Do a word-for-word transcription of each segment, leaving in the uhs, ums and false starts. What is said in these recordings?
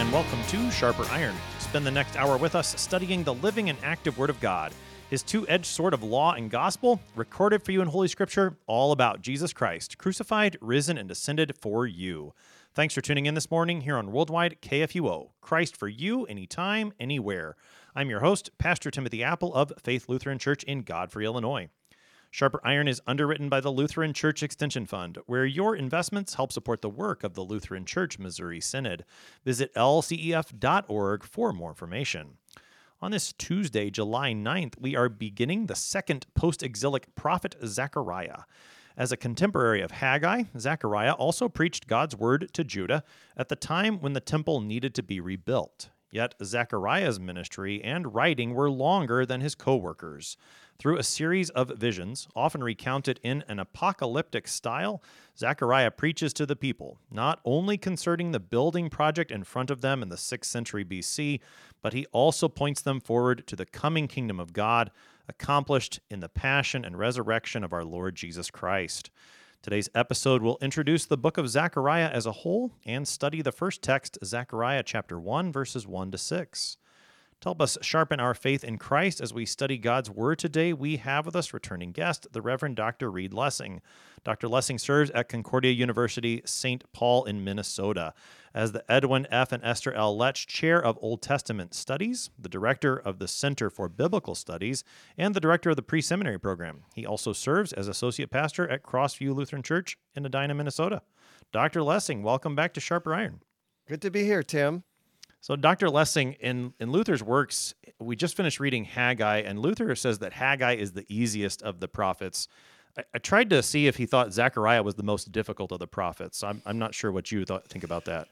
and welcome to Sharper Iron. Spend the next hour with us studying the living and active Word of God, His two-edged sword of law and gospel, recorded for you in Holy Scripture, all about Jesus Christ, crucified, risen, and ascended for you. Thanks for tuning in this morning here on Worldwide K F U O, Christ for you, anytime, anywhere. I'm your host, Pastor Timothy Apple of Faith Lutheran Church in Godfrey, Illinois. Sharper Iron is underwritten by the Lutheran Church Extension Fund, where your investments help support the work of the Lutheran Church Missouri Synod. Visit L C E F dot org for more information. On this Tuesday, July ninth, we are beginning the second post-exilic prophet, Zechariah. As a contemporary of Haggai, Zechariah also preached God's word to Judah at the time when the temple needed to be rebuilt. Yet Zechariah's ministry and writing were longer than his co-workers. Through a series of visions, often recounted in an apocalyptic style, Zechariah preaches to the people, not only concerning the building project in front of them in the sixth century B C, but he also points them forward to the coming kingdom of God, accomplished in the passion and resurrection of our Lord Jesus Christ. Today's episode will introduce the book of Zechariah as a whole and study the first text, Zechariah chapter one, verses one to six. To help us sharpen our faith in Christ as we study God's Word today, we have with us returning guest, the Reverend Doctor Reed Lessing. Doctor Lessing serves at Concordia University, Saint Paul in Minnesota as the Edwin F. and Esther L. Letch Chair of Old Testament Studies, the Director of the Center for Biblical Studies, and the Director of the Pre-Seminary Program. He also serves as Associate Pastor at Crossview Lutheran Church in Edina, Minnesota. Doctor Lessing, welcome back to Sharper Iron. Good to be here, Tim. So Doctor Lessing, in, in Luther's works, we just finished reading Haggai, and Luther says that Haggai is the easiest of the prophets. I, I tried to see if he thought Zechariah was the most difficult of the prophets. I'm, I'm not sure what you thought, think about that.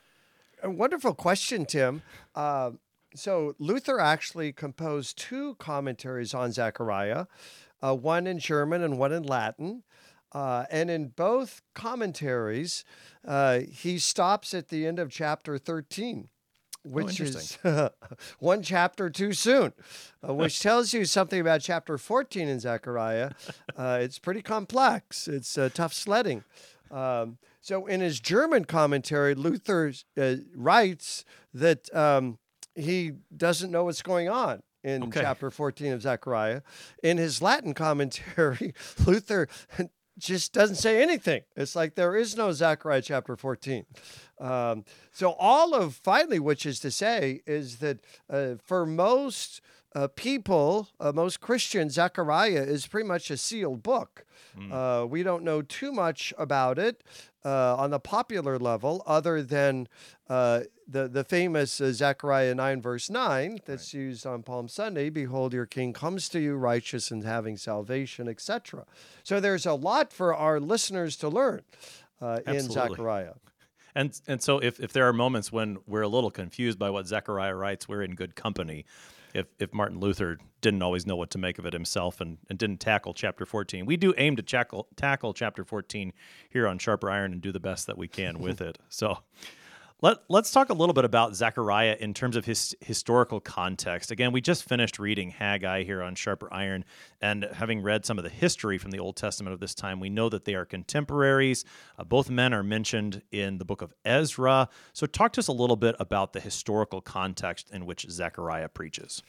A wonderful question, Tim. Uh, so Luther actually composed two commentaries on Zechariah, uh, one in German and one in Latin. Uh, and in both commentaries, uh, he stops at the end of chapter thirteen. Which oh, is uh, one chapter too soon, uh, which tells you something about chapter fourteen in Zechariah. Uh, it's pretty complex. It's uh, tough sledding. Um, so in his German commentary, Luther uh, writes that um, he doesn't know what's going on in okay. chapter fourteen of Zechariah. In his Latin commentary, Luther just doesn't say anything. It's like there is no Zechariah chapter fourteen. Um, so all of finally, which is to say, is that uh, for most uh, people, uh, most Christians, Zechariah is pretty much a sealed book. Mm. Uh, we don't know too much about it uh, on the popular level, other than uh, the the famous uh, Zechariah nine verse nine that's right. used on Palm Sunday. Behold, your king comes to you, righteous and having salvation, et cetera. So there's a lot for our listeners to learn uh, in Zechariah. And and so if, if there are moments when we're a little confused by what Zechariah writes, we're in good company. If if Martin Luther didn't always know what to make of it himself and, and didn't tackle chapter fourteen. We do aim to tackle, tackle chapter fourteen here on Sharper Iron and do the best that we can with it. So let, let's talk a little bit about Zechariah in terms of his historical context. Again, we just finished reading Haggai here on Sharper Iron, and having read some of the history from the Old Testament of this time, we know that they are contemporaries. Uh, both men are mentioned in the book of Ezra. So talk to us a little bit about the historical context in which Zechariah preaches.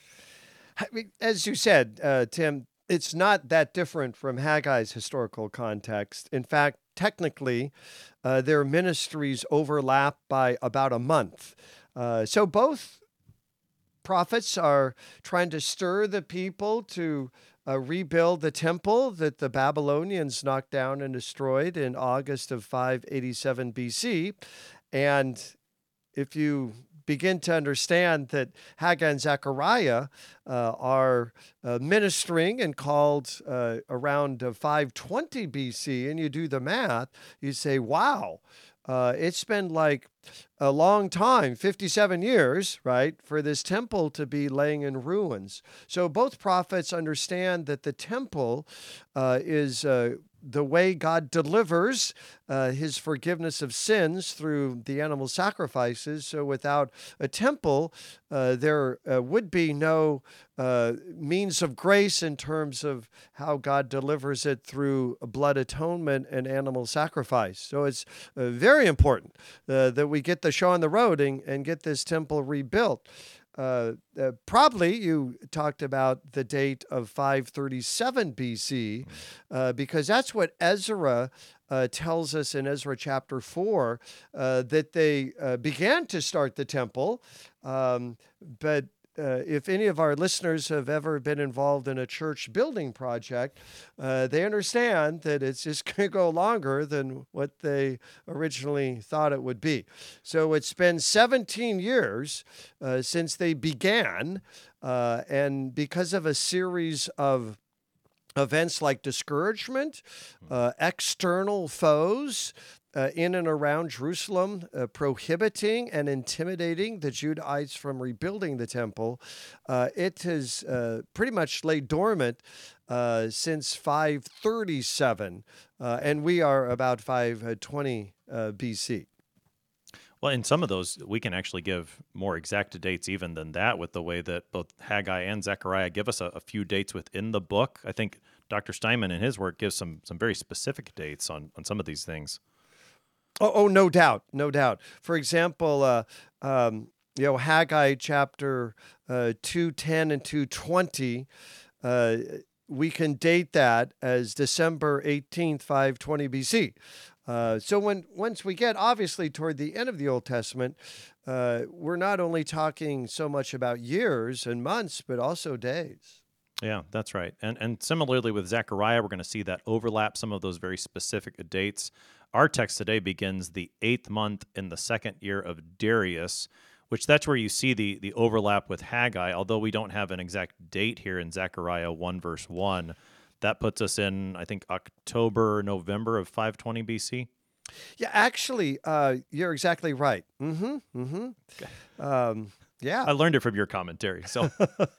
As you said, uh, Tim, it's not that different from Haggai's historical context. In fact, technically, uh, their ministries overlap by about a month. Uh, so both prophets are trying to stir the people to uh, rebuild the temple that the Babylonians knocked down and destroyed in August of five eighty-seven B C. And if you begin to understand that Haggai and Zechariah uh, are uh, ministering and called uh, around uh, five twenty B C, and you do the math, you say, wow, uh, it's been like a long time, fifty-seven years, right, for this temple to be laying in ruins. So both prophets understand that the temple uh, is uh, the way God delivers uh, his forgiveness of sins through the animal sacrifices. So without a temple, uh, there uh, would be no uh, means of grace in terms of how God delivers it through blood atonement and animal sacrifice. So it's uh, very important uh, that we get the show on the road and, and get this temple rebuilt. Uh, uh, probably you talked about the date of five thirty-seven B C, uh, because that's what Ezra uh, tells us in Ezra chapter four, uh, that they uh, began to start the temple. Um, but uh, if any of our listeners have ever been involved in a church building project, uh, they understand that it's just going to go longer than what they originally thought it would be. So it's been seventeen years uh, since they began, uh, and because of a series of events like discouragement, uh, external foes, Uh, in and around Jerusalem, uh, prohibiting and intimidating the Judahites from rebuilding the temple, uh, it has uh, pretty much laid dormant uh, since five thirty-seven, uh, and we are about five twenty uh, B C. Well, in some of those, we can actually give more exact dates even than that, with the way that both Haggai and Zechariah give us a, a few dates within the book. I think Doctor Steinman in his work gives some some very specific dates on, on some of these things. Oh, oh, no doubt, no doubt. For example, uh, um, you know, Haggai chapter uh, two ten and two twenty, uh, we can date that as December eighteenth, five twenty B C. Uh, so when once we get obviously toward the end of the Old Testament, uh, we're not only talking so much about years and months, but also days. Yeah, that's right. And and similarly with Zechariah, we're going to see that overlap some of those very specific dates. Our text today begins the eighth month in the second year of Darius, which that's where you see the the overlap with Haggai, although we don't have an exact date here in Zechariah one, verse one. That puts us in, I think, October, November of five twenty B C. Yeah, actually, uh, you're exactly right. Mm-hmm, mm-hmm. Okay. Um, yeah. I learned it from your commentary, so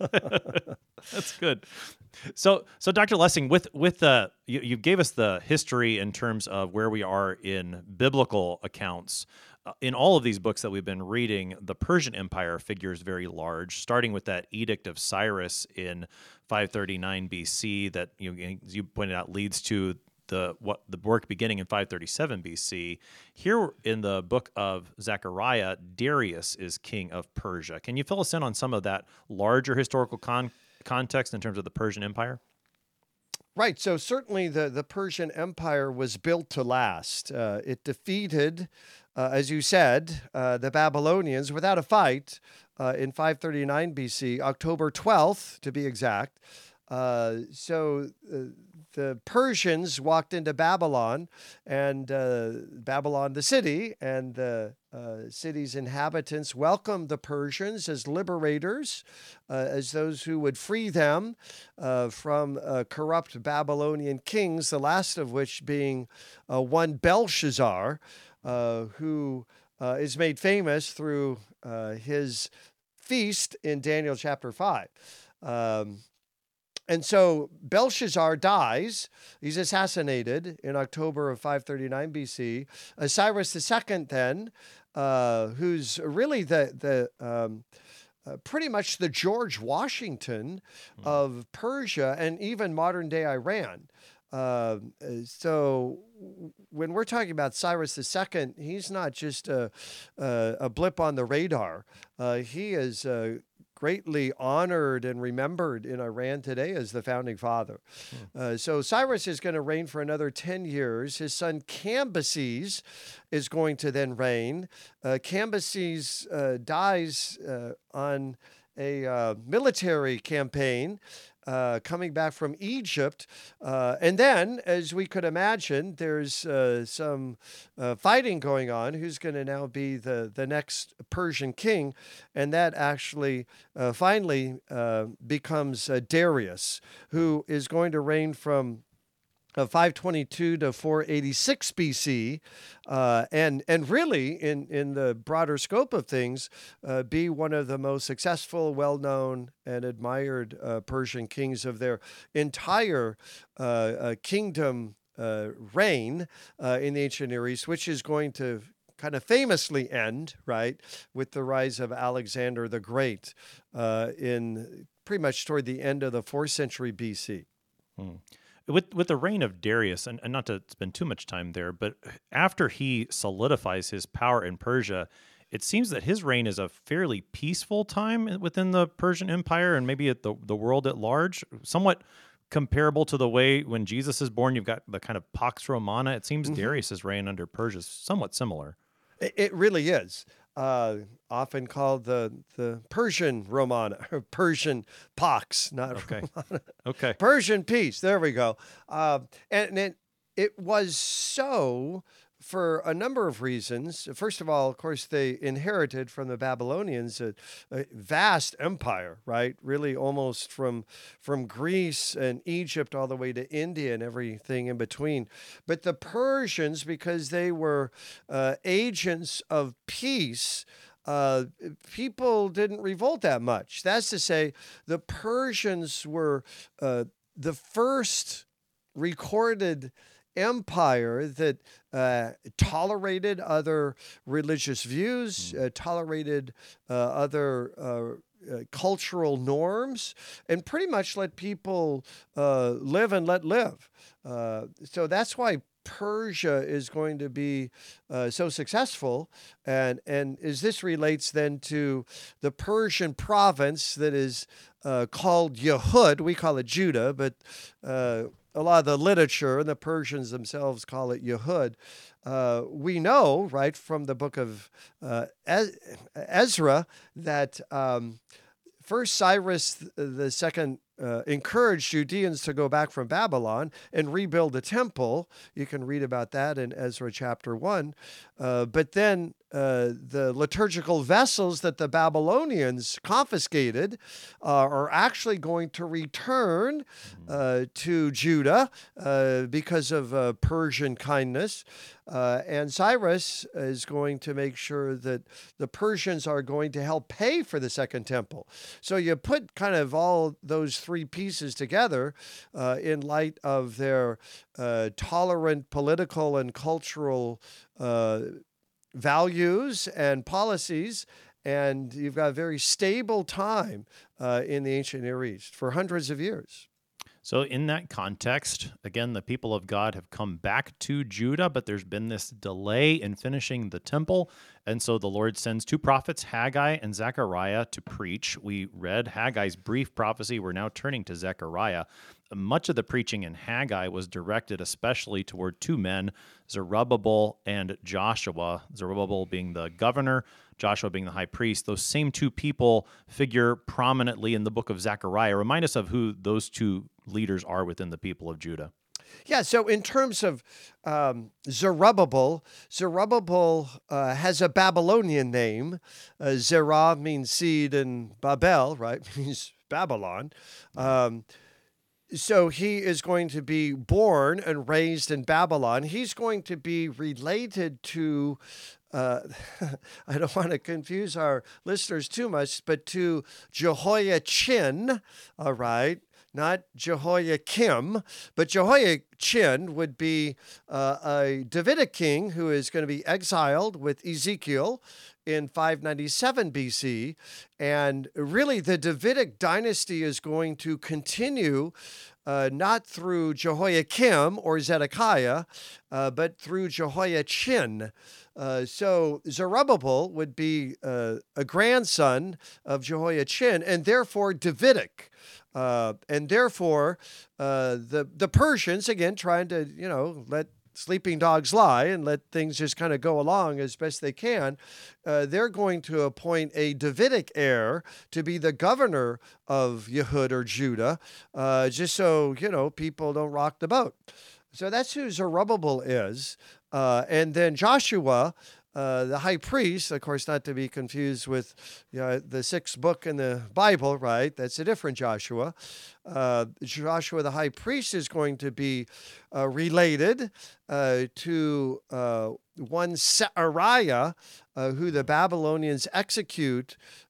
that's good. So, so Doctor Lessing, with with the you, you gave us the history in terms of where we are in biblical accounts. Uh, in all of these books that we've been reading, the Persian Empire figures very large, starting with that Edict of Cyrus in five thirty-nine B C that you as you pointed out leads to the what the work beginning in five thirty-seven B C. Here in the book of Zechariah, Darius is king of Persia. Can you fill us in on some of that larger historical con- context in terms of the Persian Empire? Right. So certainly the, the Persian Empire was built to last. Uh, it defeated, uh, as you said, uh, the Babylonians without a fight uh, in five thirty-nine B C, October twelfth to be exact. Uh, so uh, the Persians walked into Babylon, and uh, Babylon, the city, and the uh, city's inhabitants welcomed the Persians as liberators, uh, as those who would free them uh, from uh, corrupt Babylonian kings, the last of which being uh, one Belshazzar, uh, who uh, is made famous through uh, his feast in Daniel chapter five. Um, And so Belshazzar dies. He's assassinated in October of five thirty-nine B C. Uh, Cyrus the Second, then, uh, who's really the the um, uh, pretty much the George Washington mm. of Persia and even modern day Iran. Uh, so when we're talking about Cyrus the Second, he's not just a, a, a blip on the radar. Uh, he is uh, greatly honored and remembered in Iran today as the founding father. Hmm. Uh, so Cyrus is going to reign for another ten years. His son Cambyses is going to then reign. Uh, Cambyses uh, dies uh, on a uh, military campaign uh, coming back from Egypt. Uh, and then, as we could imagine, there's uh, some uh, fighting going on. Who's going to now be the, the next Persian king? And that actually uh, finally uh, becomes uh, Darius, who is going to reign from Uh, five twenty-two to four eighty-six B C, uh, and and really, in, in the broader scope of things, uh, be one of the most successful, well-known, and admired uh, Persian kings of their entire uh, uh, kingdom uh, reign uh, in the ancient Near East, which is going to kind of famously end, right, with the rise of Alexander the Great uh, in pretty much toward the end of the fourth century B C. Hmm. With with the reign of Darius, and, and not to spend too much time there, but after he solidifies his power in Persia, it seems that his reign is a fairly peaceful time within the Persian Empire and maybe at the, the world at large, somewhat comparable to the way when Jesus is born, you've got the kind of Pax Romana. It seems Mm-hmm. Darius's reign under Persia is somewhat similar. It, it really is. Uh, often called the the Persian Romana, or Persian Pax, not Okay. Romana. Okay. Persian peace. There we go. Uh, and it, it was so for a number of reasons. First of all, of course, they inherited from the Babylonians a, a vast empire, right? Really almost from, from Greece and Egypt all the way to India and everything in between. But the Persians, because they were uh, agents of peace, Uh, people didn't revolt that much. That's to say, the Persians were uh, the first recorded empire that uh, tolerated other religious views, uh, tolerated uh, other uh, uh, cultural norms, and pretty much let people uh, live and let live. Uh, so that's why Persia is going to be uh, so successful, and and as this relates then to the Persian province that is uh, called Yehud, we call it Judah, but uh, a lot of the literature and the Persians themselves call it Yehud. Uh, we know, right, from the book of uh, Ezra that um, first Cyrus the second uh, encouraged Judeans to go back from Babylon and rebuild the temple. You can read about that in Ezra chapter one. Uh, but then uh, the liturgical vessels that the Babylonians confiscated uh, are actually going to return uh, to Judah uh, because of uh, Persian kindness. Uh, and Cyrus is going to make sure that the Persians are going to help pay for the second temple. So you put kind of all those three pieces together uh, in light of their uh, tolerant political and cultural uh, values and policies, and you've got a very stable time uh, in the ancient Near East for hundreds of years. So in that context, again, the people of God have come back to Judah, but there's been this delay in finishing the temple. And so the Lord sends two prophets, Haggai and Zechariah, to preach. We read Haggai's brief prophecy. We're now turning to Zechariah. Much of the preaching in Haggai was directed especially toward two men, Zerubbabel and Joshua, Zerubbabel being the governor, Joshua being the high priest. Those same two people figure prominently in the book of Zechariah. Remind us of who those two leaders are within the people of Judah. Yeah, so in terms of um, Zerubbabel, Zerubbabel uh, has a Babylonian name. Uh, Zerah means seed, and Babel, right, means Babylon. Um, so he is going to be born and raised in Babylon. He's going to be related to, uh, I don't want to confuse our listeners too much, but to Jehoiachin, all right? Not Jehoiakim, but Jehoiachin would be uh, a Davidic king who is going to be exiled with Ezekiel in five ninety-seven B C. And really, the Davidic dynasty is going to continue uh, not through Jehoiakim or Zedekiah, uh, but through Jehoiachin. Uh, so Zerubbabel would be uh, a grandson of Jehoiachin, and therefore Davidic. Uh, and therefore, uh, the the Persians, again, trying to, you know, let sleeping dogs lie and let things just kind of go along as best they can, uh, they're going to appoint a Davidic heir to be the governor of Yehud or Judah, uh, just so, you know, people don't rock the boat. So that's who Zerubbabel is. Uh, and then Joshua, Uh, the high priest, of course, not to be confused with you know, the sixth book in the Bible, right? That's a different Joshua. Uh, Joshua, the high priest, is going to be uh, related uh, to uh, one Seariah, uh, who the Babylonians execute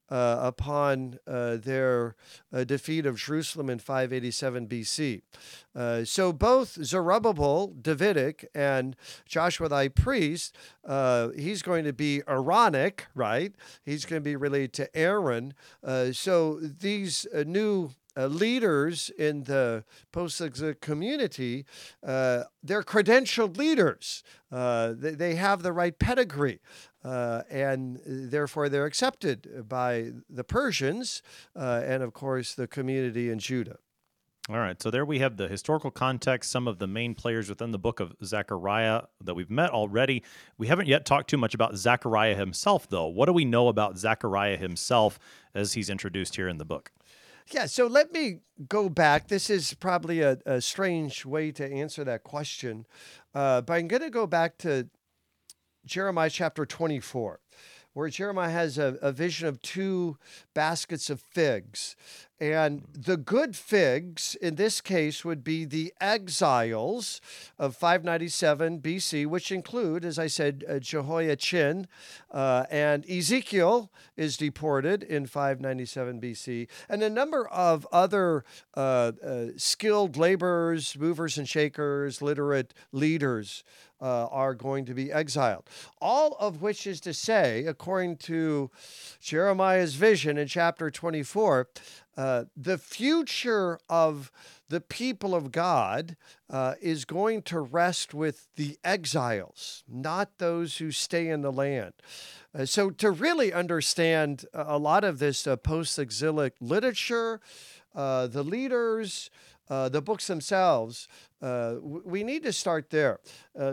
uh, upon uh, their uh, defeat of Jerusalem in five eighty-seven B C. Uh, so both Zerubbabel, Davidic, and Joshua the high priest, uh, he's going to be Aaronic, right? He's going to be related to Aaron. Uh, so these uh, new Uh, leaders in the post-exilic community, uh, they're credentialed leaders. Uh, they, they have the right pedigree, uh, and therefore they're accepted by the Persians uh, and, of course, the community in Judah. All right, so there we have the historical context, some of the main players within the book of Zechariah that we've met already. We haven't yet talked too much about Zechariah himself, though. What do we know about Zechariah himself as he's introduced here in the book? Yeah, so let me go back. This is probably a, a strange way to answer that question, uh, but I'm going to go back to Jeremiah chapter twenty-four, where Jeremiah has a, a vision of two baskets of figs. And the good figs, in this case, would be the exiles of five ninety-seven B C, which include, as I said, uh, Jehoiachin, uh, and Ezekiel is deported in five ninety-seven B C, and a number of other uh, uh, skilled laborers, movers and shakers, literate leaders uh, are going to be exiled. All of which is to say, according to Jeremiah's vision in chapter twenty-four, Uh, the future of the people of God uh, is going to rest with the exiles, not those who stay in the land. Uh, so to really understand a lot of this uh, post-exilic literature, uh, the leaders, uh, the books themselves, uh, we need to start there. Uh,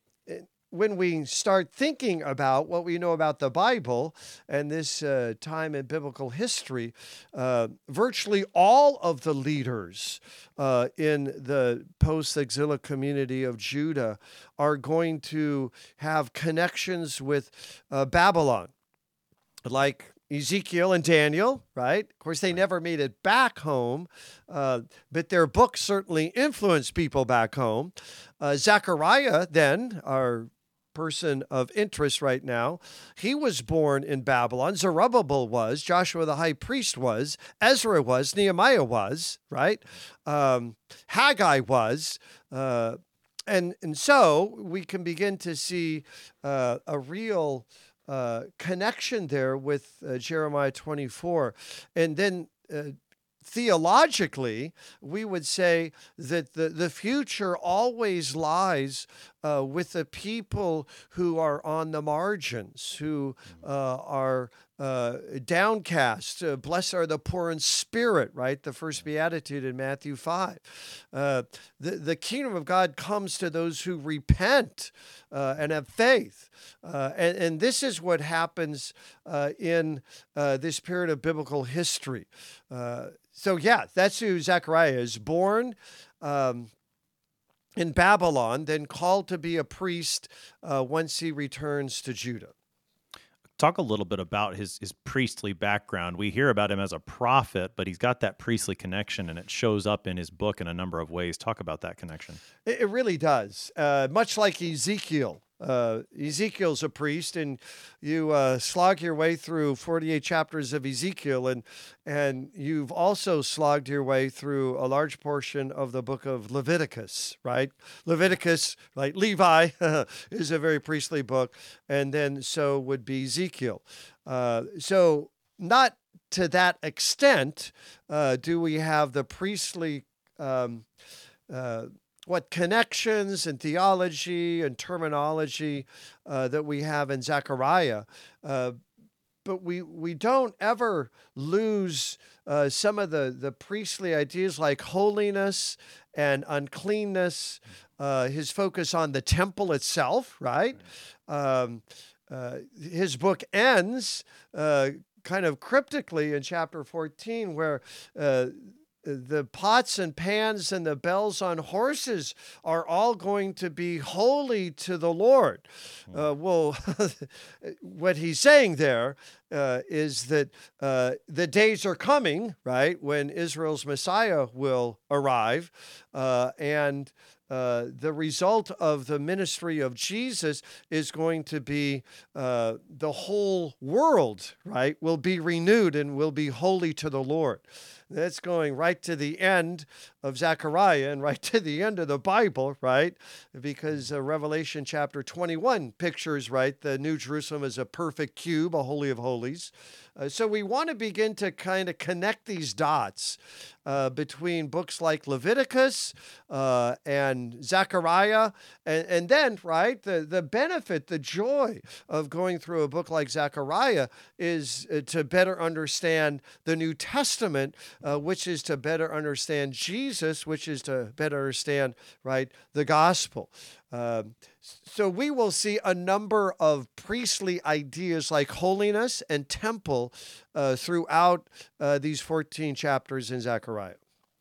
When we start thinking about what we know about the Bible and this uh, time in biblical history, uh, virtually all of the leaders uh, in the post-exilic community of Judah are going to have connections with uh, Babylon, like Ezekiel and Daniel, right? Of course, they never made it back home, uh, but their books certainly influenced people back home. Uh, Zechariah, then, our person of interest right now, he was born in Babylon. Zerubbabel was, Joshua the high priest was, Ezra was, Nehemiah was, right? Um, Haggai was, uh, and, and so we can begin to see uh, a real uh, connection there with uh, Jeremiah twenty-four. And then uh, theologically, we would say that the, the future always lies uh, with the people who are on the margins, who uh, are uh, downcast. Uh, blessed are the poor in spirit, right? The first beatitude in Matthew five. Uh, the, the kingdom of God comes to those who repent uh, and have faith. Uh, and, and this is what happens uh, in uh, this period of biblical history. Uh, So, yeah, that's who Zechariah is. Born um, in Babylon, then called to be a priest uh, once he returns to Judah. Talk a little bit about his, his priestly background. We hear about him as a prophet, but he's got that priestly connection, and it shows up in his book in a number of ways. Talk about that connection. It, it really does. Uh, much like Ezekiel. Uh, Ezekiel's a priest, and you uh, slog your way through forty-eight chapters of Ezekiel, and and you've also slogged your way through a large portion of the book of Leviticus, right? Leviticus, like Levi, is a very priestly book, and then so would be Ezekiel. Uh, so not to that extent uh, do we have the priestly um, uh, what connections and theology and terminology uh, that we have in Zechariah. Uh, but we we don't ever lose uh, some of the, the priestly ideas like holiness and uncleanness, uh, his focus on the temple itself, right? Um, uh, his book ends uh, kind of cryptically in chapter fourteen, where uh, the pots and pans and the bells on horses are all going to be holy to the Lord. Uh, well, what he's saying there uh, is that uh, the days are coming, right, when Israel's Messiah will arrive, uh, and uh, the result of the ministry of Jesus is going to be uh, the whole world, right, will be renewed and will be holy to the Lord. That's going right to the end of Zechariah and right to the end of the Bible, right? Because uh, Revelation chapter twenty-one pictures, right, the New Jerusalem as a perfect cube, a holy of holies. Uh, so we want to begin to kind of connect these dots uh, between books like Leviticus uh, and Zechariah, and, and then, right, the, the benefit, the joy of going through a book like Zechariah is uh, to better understand the New Testament, uh, which is to better understand Jesus, which is to better understand, right, the gospel. Um, so we will see a number of priestly ideas like holiness and temple uh, throughout uh, these fourteen chapters in Zechariah.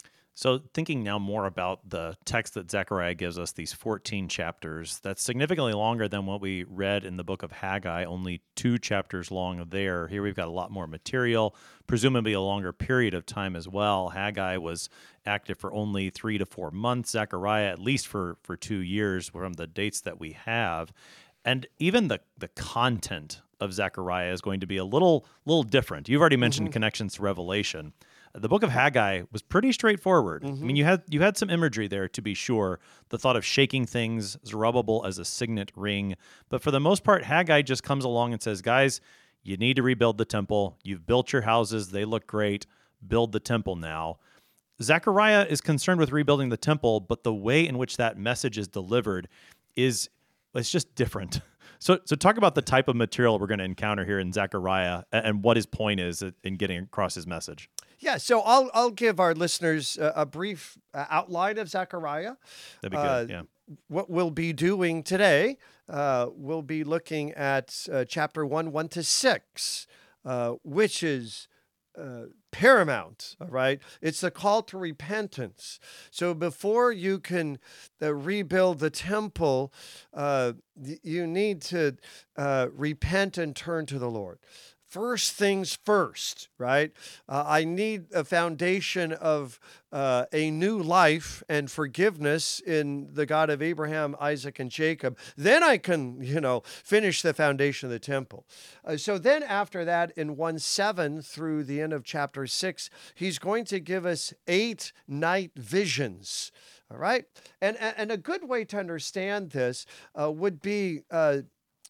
So thinking now more about the text that Zechariah gives us, these fourteen chapters, that's significantly longer than what we read in the book of Haggai, only two chapters long there. Here we've got a lot more material, presumably a longer period of time as well. Haggai was active for only three to four months, Zechariah at least for, for two years from the dates that we have. And even the, the content of Zechariah is going to be a little, little different. You've already mentioned mm-hmm. connections to Revelation. The book of Haggai was pretty straightforward. Mm-hmm. I mean, you had you had some imagery there, to be sure. The thought of shaking things, Zerubbabel as a signet ring. But for the most part, Haggai just comes along and says, guys, you need to rebuild the temple. You've built your houses. They look great. Build the temple now. Zechariah is concerned with rebuilding the temple, but the way in which that message is delivered is it's just different. So, so talk about the type of material we're going to encounter here in Zechariah and what his point is in getting across his message. Yeah, so I'll I'll give our listeners a, a brief uh, outline of Zechariah. That'd be good, uh, yeah. What we'll be doing today, uh, we'll be looking at uh, chapter one, one to six, uh, which is uh, paramount, all right? It's the call to repentance. So before you can uh, rebuild the temple, uh, you need to uh, repent and turn to the Lord. First things first, right? Uh, I need a foundation of uh, a new life and forgiveness in the God of Abraham, Isaac, and Jacob. Then I can, you know, finish the foundation of the temple. Uh, so then after that, in one seven through the end of chapter six, he's going to give us eight night visions. All right? And, and a good way to understand this uh, would be uh,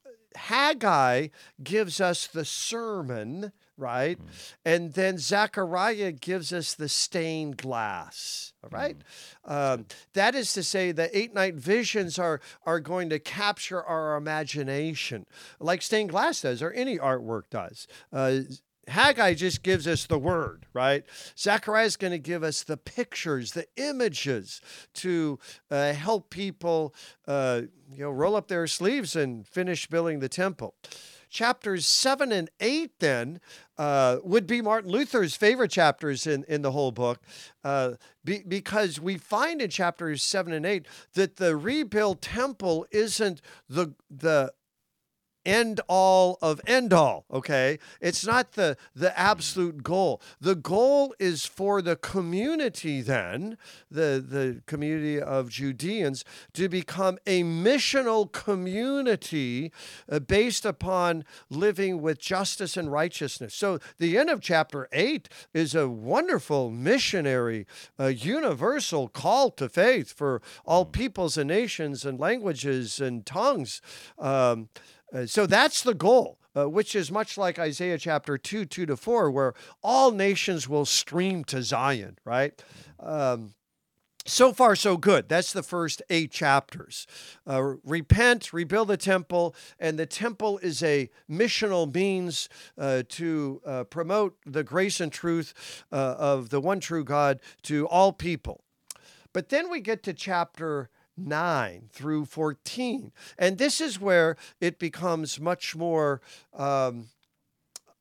Haggai gives us the sermon, right? Mm. And then Zechariah gives us the stained glass, all right? Mm. Um, that is to say, the eight-night visions are, are going to capture our imagination, like stained glass does, or any artwork does. Uh, Haggai just gives us the word, right? Zechariah is going to give us the pictures, the images to uh, help people, uh, you know, roll up their sleeves and finish building the temple. Chapters seven and eight then uh, would be Martin Luther's favorite chapters in, in the whole book uh, be, because we find in chapters seven and eight that the rebuilt temple isn't the the end all of end all, okay? It's not the, the absolute goal. The goal is for the community then, the, the community of Judeans, to become a missional community uh, based upon living with justice and righteousness. So the end of chapter eight is a wonderful missionary, uh, universal call to faith for all peoples and nations and languages and tongues. Um, Uh, so that's the goal, uh, which is much like Isaiah chapter two, two to four, where all nations will stream to Zion, right? Um, so far, so good. That's the first eight chapters. Uh, repent, rebuild the temple, and the temple is a missional means uh, to uh, promote the grace and truth uh, of the one true God to all people. But then we get to chapter nine through fourteen. And this is where it becomes much more um,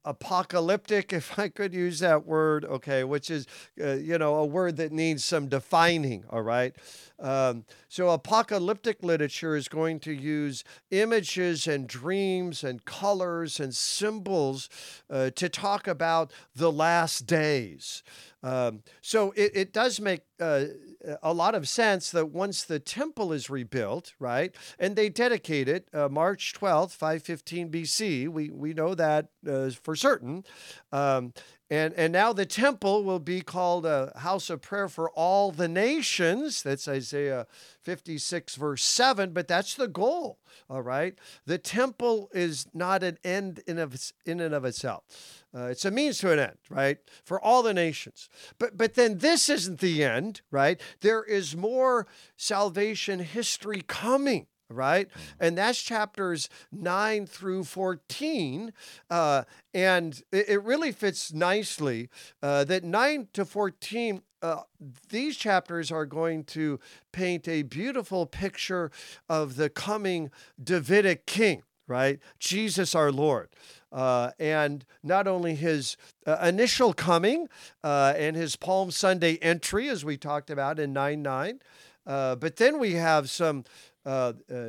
apocalyptic, if I could use that word, okay, which is, uh, you know, a word that needs some defining, all right? Um, so apocalyptic literature is going to use images and dreams and colors and symbols uh, to talk about the last days. Um, so it, it does make uh, a lot of sense that once the temple is rebuilt, right, and they dedicate it uh, March twelfth, five fifteen B C, we, we know that uh, for certain, um, and, and now the temple will be called a house of prayer for all the nations. That's Isaiah fifty-six, verse seven, but that's the goal, all right? The temple is not an end in, of, in and of itself. Uh, it's a means to an end, right? For all the nations. But but then this isn't the end, right? There is more salvation history coming, right? And that's chapters nine through fourteen. Uh, and it, it really fits nicely uh, that nine to fourteen, uh, these chapters are going to paint a beautiful picture of the coming Davidic king, right? Jesus our Lord. Uh, and not only his uh, initial coming uh, and his Palm Sunday entry, as we talked about in nine nine, uh, but then we have some uh, uh,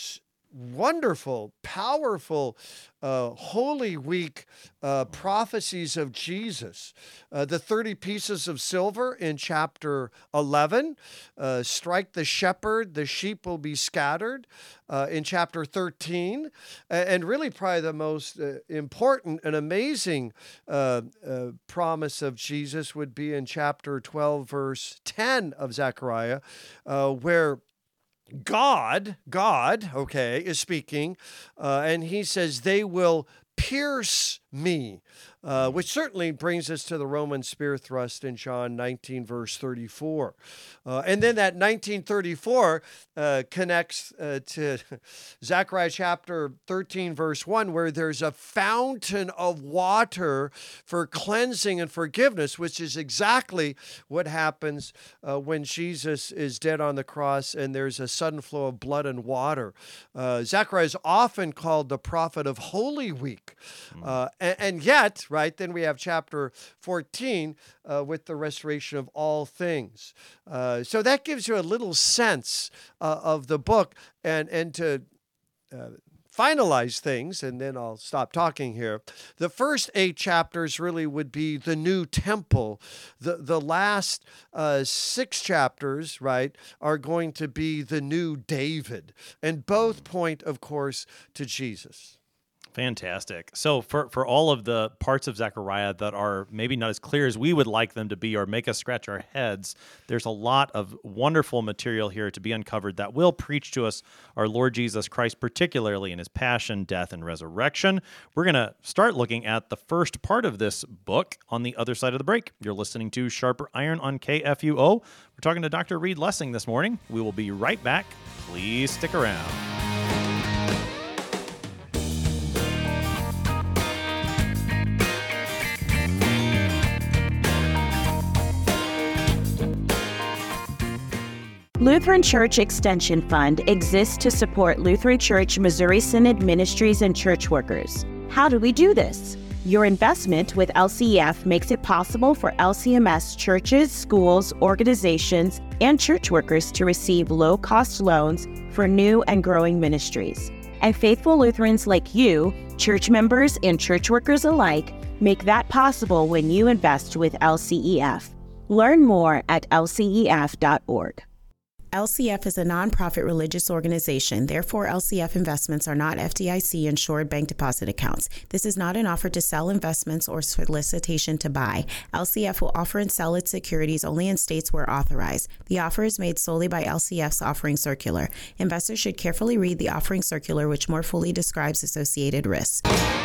wonderful, powerful uh, Holy Week uh, prophecies of Jesus. Uh, the thirty pieces of silver in chapter eleven, uh, strike the shepherd, the sheep will be scattered uh, in chapter thirteen. And really probably the most uh, important and amazing uh, uh, promise of Jesus would be in chapter twelve, verse ten of Zechariah, uh, where God, God, okay, is speaking, uh, and he says, they will pierce me, uh, which certainly brings us to the Roman spear thrust in John nineteen, verse thirty-four. Uh, and then that nineteen thirty-four uh, connects uh, to Zechariah chapter thirteen, verse one, where there's a fountain of water for cleansing and forgiveness, which is exactly what happens uh, when Jesus is dead on the cross and there's a sudden flow of blood and water. Uh, Zechariah is often called the prophet of Holy Week. Uh, and, and yet, right, then we have chapter fourteen uh, with the restoration of all things. Uh, so that gives you a little sense uh, of the book. And, and to uh, finalize things, and then I'll stop talking here, the first eight chapters really would be the new temple. The, the last uh, six chapters, right, are going to be the new David. And both point, of course, to Jesus. Fantastic. So for, for all of the parts of Zechariah that are maybe not as clear as we would like them to be or make us scratch our heads, there's a lot of wonderful material here to be uncovered that will preach to us our Lord Jesus Christ, particularly in his passion, death, and resurrection. We're going to start looking at the first part of this book on the other side of the break. You're listening to Sharper Iron on K F U O. We're talking to Doctor Reed Lessing this morning. We will be right back. Please stick around. Lutheran Church Extension Fund exists to support Lutheran Church Missouri Synod ministries and church workers. How do we do this? Your investment with L C E F makes it possible for L C M S churches, schools, organizations, and church workers to receive low-cost loans for new and growing ministries. And faithful Lutherans like you, church members and church workers alike, make that possible when you invest with L C E F. Learn more at L C E F dot org. L C F is a nonprofit religious organization. Therefore, L C F investments are not F D I C-insured bank deposit accounts. This is not an offer to sell investments or solicitation to buy. L C F will offer and sell its securities only in states where authorized. The offer is made solely by L C F's offering circular. Investors should carefully read the offering circular, which more fully describes associated risks.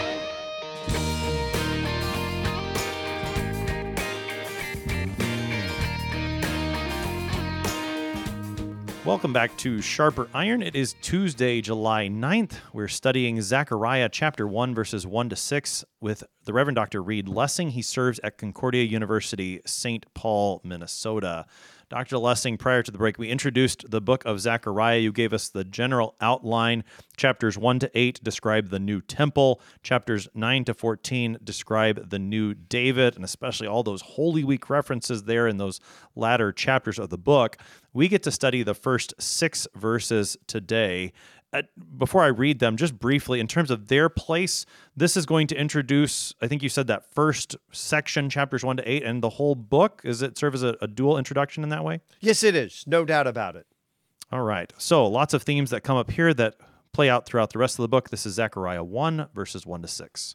Welcome back to Sharper Iron. It is Tuesday, July ninth. We're studying Zechariah chapter one, verses one to six. with the Reverend Doctor Reed Lessing. He serves at Concordia University, Saint Paul, Minnesota. Doctor Lessing, prior to the break, we introduced the book of Zechariah. You gave us the general outline. Chapters one to eight describe the new temple. Chapters nine to fourteen describe the new David, and especially all those Holy Week references there in those latter chapters of the book. We get to study the first six verses today. Uh, before I read them, just briefly, in terms of their place, this is going to introduce, I think you said that first section, chapters one to eight, and the whole book. Does it serve as a, a dual introduction in that way? Yes, it is. No doubt about it. All right. So lots of themes that come up here that play out throughout the rest of the book. This is Zechariah one, verses one to six.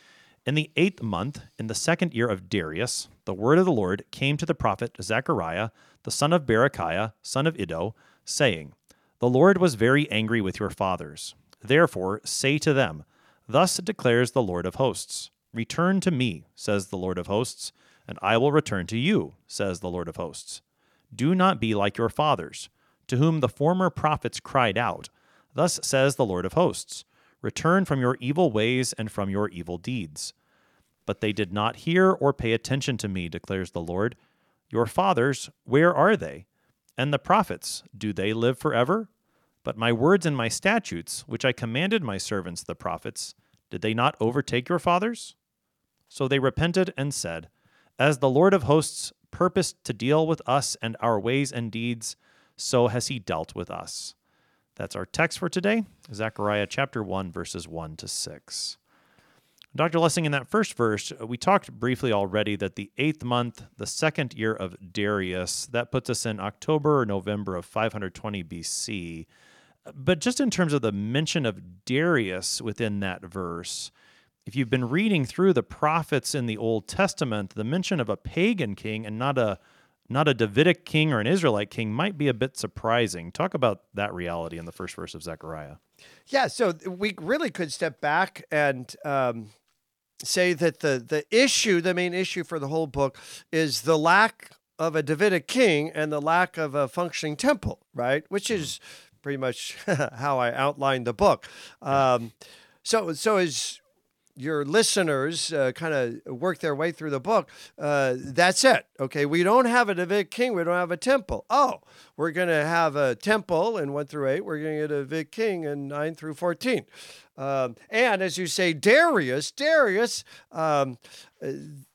In the eighth month, in the second year of Darius, the word of the Lord came to the prophet Zechariah, the son of Berechiah, son of Iddo, saying, The Lord was very angry with your fathers. Therefore say to them, Thus declares the Lord of hosts, Return to me, says the Lord of hosts, and I will return to you, says the Lord of hosts. Do not be like your fathers, to whom the former prophets cried out, Thus says the Lord of hosts, Return from your evil ways and from your evil deeds. But they did not hear or pay attention to me, declares the Lord. Your fathers, where are they? And the prophets, do they live forever? But my words and my statutes, which I commanded my servants the prophets, did they not overtake your fathers? So they repented and said, As the Lord of hosts purposed to deal with us and our ways and deeds, so has he dealt with us. That's our text for today, Zechariah chapter one, verses one to six. Doctor Lessing, in that first verse, we talked briefly already that the eighth month, the second year of Darius, that puts us in October or November of five hundred twenty B C. But just in terms of the mention of Darius within that verse, if you've been reading through the prophets in the Old Testament, the mention of a pagan king and not a not a Davidic king or an Israelite king might be a bit surprising. Talk about that reality in the first verse of Zechariah. Yeah, so we really could step back and um, say that the, the issue, the main issue for the whole book is the lack of a Davidic king and the lack of a functioning temple, right? Which is pretty much how I outlined the book. Um, so, so as your listeners uh, kind of work their way through the book, uh, that's it. Okay, we don't have a Davidic king. We don't have a temple. Oh, we're going to have a temple in one through eight. We're going to get a Davidic king in nine through fourteen. Um, and as you say, Darius, Darius, um, uh,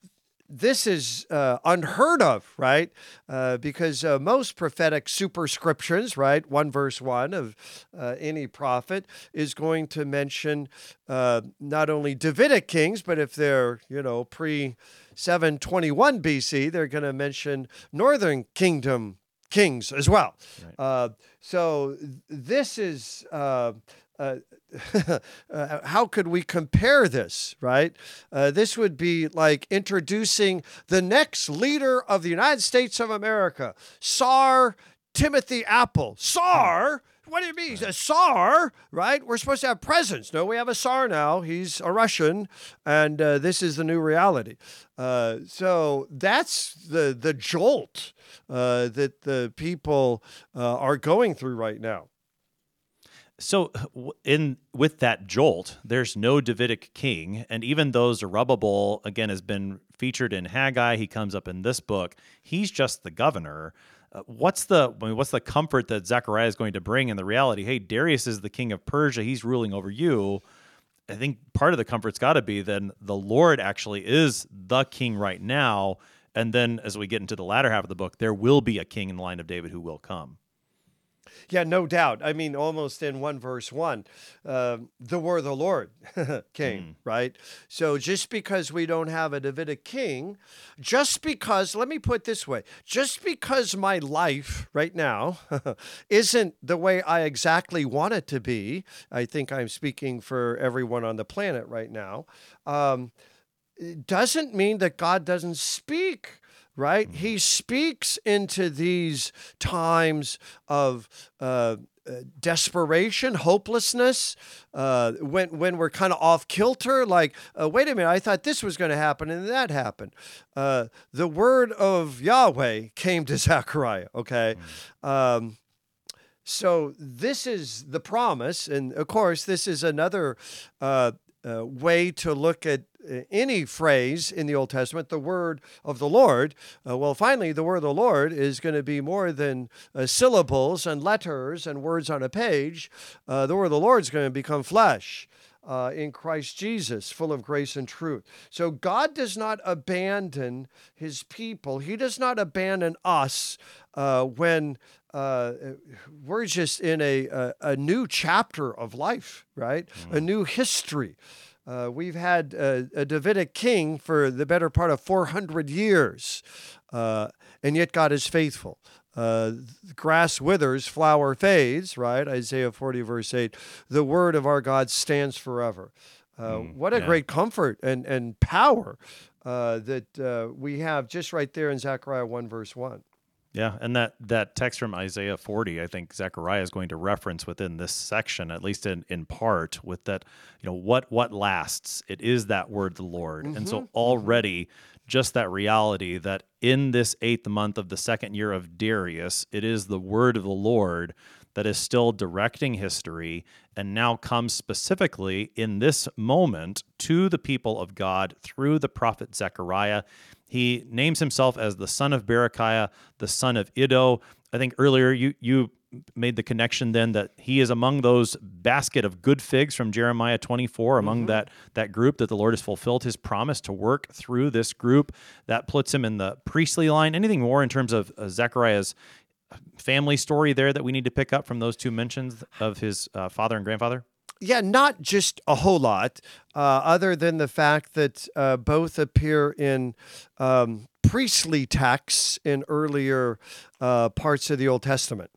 this is uh, unheard of, right? Uh, because uh, most prophetic superscriptions, right, one verse one of uh, any prophet is going to mention uh, not only Davidic kings, but if they're, you know, pre seven twenty-one B C, they're going to mention Northern Kingdom kings as well. Right. Uh, so this is... Uh, Uh, uh, how could we compare this, right? Uh, this would be like introducing the next leader of the United States of America, Tsar Timothy Apple. Tsar? What do you mean? He's a Tsar, right? We're supposed to have presidents. No, we have a Tsar now. He's a Russian, and uh, this is the new reality. Uh, so that's the, the jolt uh, that the people uh, are going through right now. So in with that jolt, there's no Davidic king, and even though Zerubbabel, again, has been featured in Haggai, he comes up in this book, he's just the governor. Uh, what's the I mean, what's the comfort that Zechariah is going to bring in the reality, hey, Darius is the king of Persia, he's ruling over you? I think part of the comfort's got to be then the Lord actually is the king right now, and then as we get into the latter half of the book, there will be a king in the line of David who will come. Yeah, no doubt. I mean, almost in one verse one, uh, the word of the Lord came, mm. right? So just because we don't have a Davidic king, just because, let me put it this way, just because my life right now isn't the way I exactly want it to be, I think I'm speaking for everyone on the planet right now, um, it doesn't mean that God doesn't speak. Right? He speaks into these times of uh, uh, desperation, hopelessness, uh, when when we're kind of off kilter, like, uh, wait a minute, I thought this was going to happen and that happened. Uh, the word of Yahweh came to Zechariah, okay? Mm. Um, so this is the promise, and of course, this is another uh, uh, way to look at any phrase in the Old Testament, the word of the Lord, uh, well, finally, the word of the Lord is going to be more than uh, syllables and letters and words on a page. Uh, the word of the Lord is going to become flesh uh, in Christ Jesus, full of grace and truth. So God does not abandon his people. He does not abandon us uh, when uh, we're just in a, a, a new chapter of life, right? Mm. A new history. Uh, we've had a, a Davidic king for the better part of four hundred years, uh, and yet God is faithful. Uh, grass withers, flower fades, right? Isaiah forty, verse eight. The word of our God stands forever. Uh, mm, what a yeah. great comfort and, and power uh, that uh, we have just right there in Zechariah one, verse one. Yeah, and that, that text from Isaiah forty, I think Zechariah is going to reference within this section, at least in, in part, with that, you know, what what lasts? It is that word, the Lord. Mm-hmm. And so already, just that reality that in this eighth month of the second year of Darius, it is the word of the Lord that is still directing history and now comes specifically in this moment to the people of God through the prophet Zechariah. He names himself as the son of Berechiah, the son of Iddo. I think earlier you you made the connection then that he is among those basket of good figs from Jeremiah twenty-four, among mm-hmm. that that group that the Lord has fulfilled his promise to work through this group. That puts him in the priestly line. Anything more in terms of uh, Zechariah's family story there that we need to pick up from those two mentions of his uh, father and grandfather? Yeah, not just a whole lot, uh, other than the fact that uh, both appear in um, priestly texts in earlier uh, parts of the Old Testament.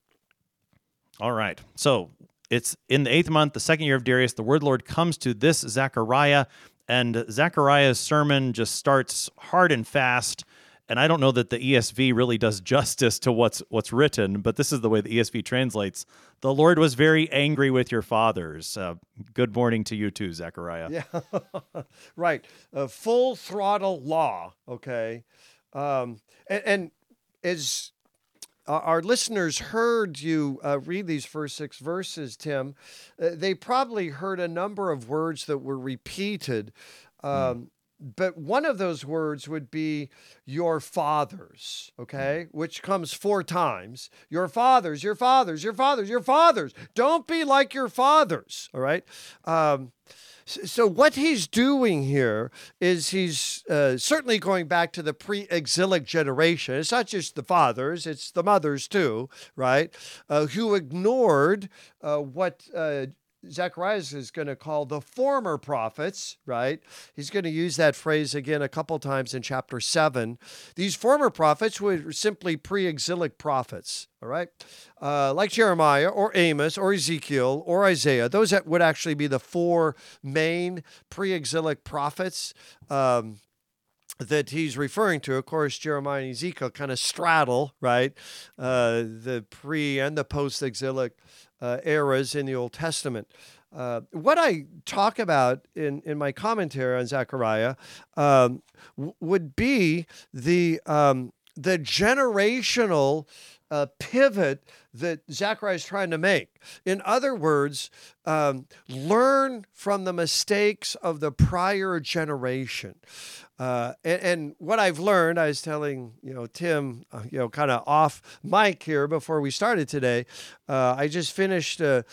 All right. So it's in the eighth month, the second year of Darius, the word of the Lord comes to this Zechariah, and Zechariah's sermon just starts hard and fast. And I don't know that the E S V really does justice to what's what's written, but this is the way the E S V translates. The Lord was very angry with your fathers. Uh, good morning to you too, Zechariah. Yeah, right. Uh, full throttle law, okay? Um, and, and as our listeners heard you uh, read these first six verses, Tim, uh, they probably heard a number of words that were repeated. Um, mm. But one of those words would be your fathers, okay, which comes four times. Your fathers, your fathers, your fathers, your fathers. Don't be like your fathers, all right? Um, so what he's doing here is he's uh, certainly going back to the pre-exilic generation. It's not just the fathers, it's the mothers too, right, uh, who ignored uh, what uh Zechariah is going to call the former prophets, right? He's going to use that phrase again a couple times in chapter seven. These former prophets were simply pre-exilic prophets, all right? Uh, like Jeremiah or Amos or Ezekiel or Isaiah. Those that would actually be the four main pre-exilic prophets um, that he's referring to. Of course, Jeremiah and Ezekiel kind of straddle, right? Uh, the pre and the post-exilic Uh, eras in the Old Testament. Uh, what I talk about in, in my commentary on Zechariah um, w- would be the um, the generational uh, pivot that Zechariah is trying to make. In other words, um, learn from the mistakes of the prior generation. Uh, and, and what I've learned, I was telling, you know, Tim, uh, you know, kind of off mic here before we started today, uh, I just finished a,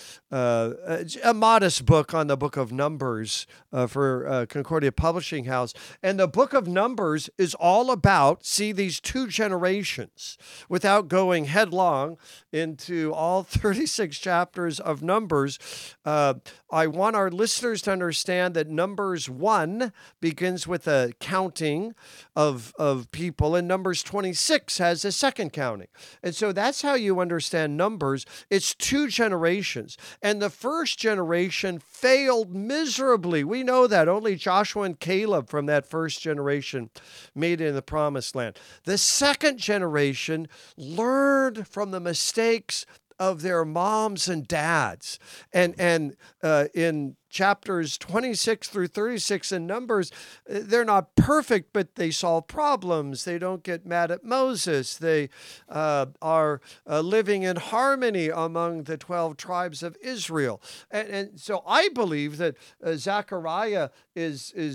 a, a modest book on the book of Numbers uh, for uh, Concordia Publishing House. And the book of Numbers is all about, see, these two generations without going headlong into all thirty-six chapters of Numbers. Uh, I want our listeners to understand that Numbers one begins with a counting of, of people, and Numbers twenty-six has a second counting. And so that's how you understand Numbers. It's two generations. And the first generation failed miserably. We know that. Only Joshua and Caleb from that first generation made it in the promised land. The second generation learned from the mistakes of their moms and dads. And and uh, in chapters twenty-six through thirty-six in Numbers, they're not perfect, but they solve problems. They don't get mad at Moses. They uh, are uh, living in harmony among the twelve tribes of Israel. And, and so I believe that uh, Zechariah is is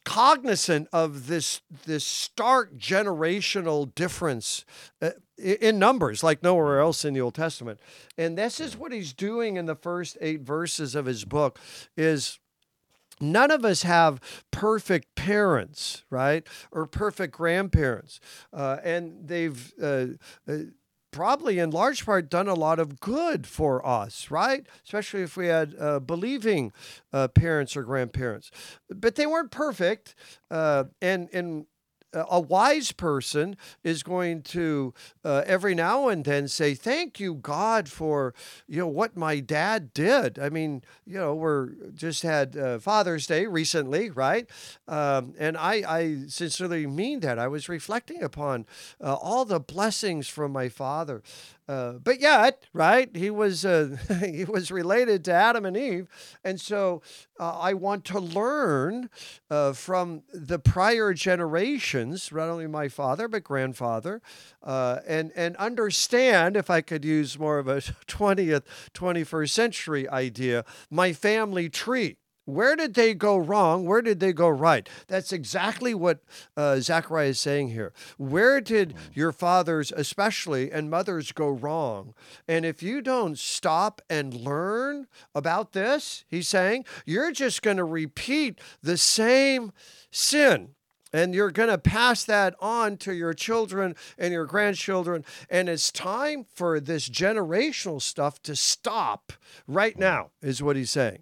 cognizant of this this stark generational difference uh, in numbers like nowhere else in the Old Testament. And this is what he's doing in the first eight verses of his book is none of us have perfect parents, right? Or perfect grandparents. Uh, and they've uh, uh, probably in large part done a lot of good for us, right? Especially if we had uh, believing uh, parents or grandparents. But they weren't perfect. Uh, and, and a wise person is going to uh, every now and then say, thank you, God, for, you know, what my dad did. I mean, you know, we're just had uh, Father's Day recently, right? Um, and I, I sincerely mean that. I was reflecting upon uh, all the blessings from my father. Uh, but yet, right, he was uh, he was related to Adam and Eve. And so uh, I want to learn uh, from the prior generations, not only my father, but grandfather, uh, and, and understand, if I could use more of a twentieth, twenty-first century idea, my family tree. Where did they go wrong? Where did they go right? That's exactly what uh, Zechariah is saying here. Where did your fathers especially and mothers go wrong? And if you don't stop and learn about this, he's saying, you're just going to repeat the same sin. And you're going to pass that on to your children and your grandchildren. And it's time for this generational stuff to stop right now, is what he's saying.